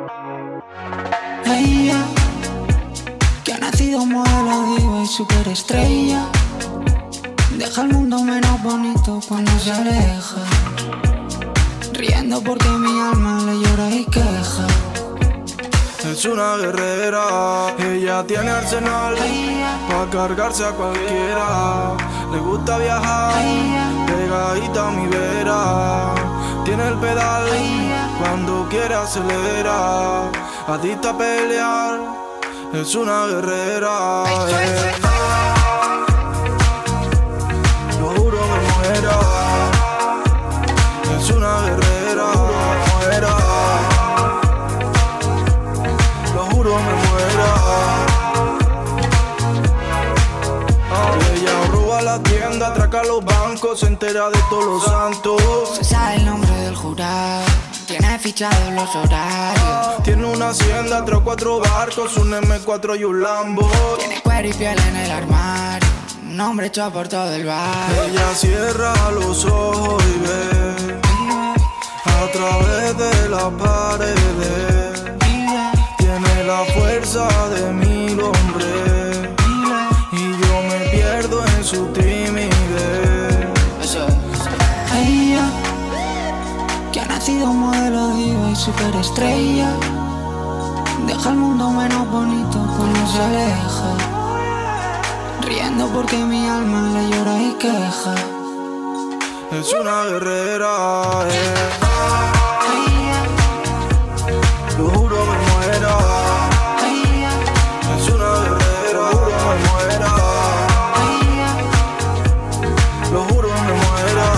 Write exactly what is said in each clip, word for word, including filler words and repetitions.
Ella, que ha nacido modelo diva y superestrella, deja el mundo menos bonito cuando se aleja, riendo porque mi alma le llora y queja. Es una guerrera, ella tiene arsenal pa' cargarse a cualquiera. Le gusta viajar, pegadita a mi vera. Tiene el pedal, cuando quiere acelera. Adicta a pelear, es una guerrera. eh. Lo juro me muera, es una guerrera, me muera. Lo juro me muera. Oh, ella roba la tienda, atraca los bancos, se entera de todos los santos. Se sabe el nombre del jurado, tiene fichados los horarios. Tiene una hacienda, tres o cuatro barcos, un eme cuatro y un Lambo. Tiene cuero y piel en el armario, un hombre hecho por todo el barrio. Ella cierra los ojos y ve a través de las paredes. Tiene la fuerza de mil hombres y yo me pierdo en su timidez. Ella, que ha nacido modelo diva y superestrella, deja el mundo menos bonito cuando se aleja, riendo porque mi alma le llora y queja. Es una guerrera, eh. Lo juro me muera. Es una guerrera, lo juro me muera. Lo juro me muera.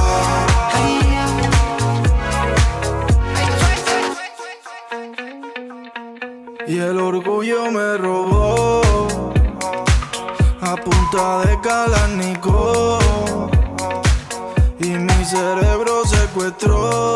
Y el orgullo me robó a punta de Kalashnikov y mi cerebro secuestró.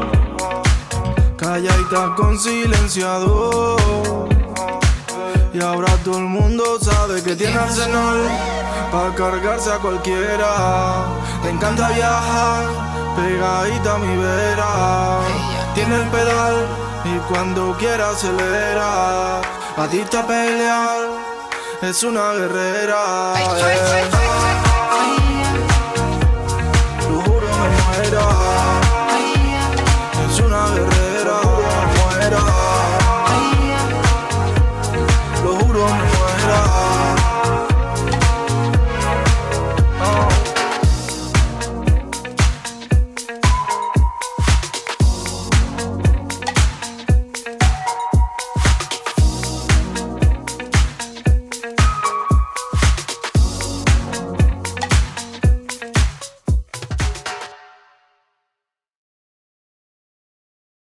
Calladita con silenciador. Y ahora todo el mundo sabe que tiene arsenal pa' cargarse a cualquiera. Le encanta viajar, pegadita a mi vera. Tiene el pedal y cuando quiera acelera. Adicta a pelear, es una guerrera. eh.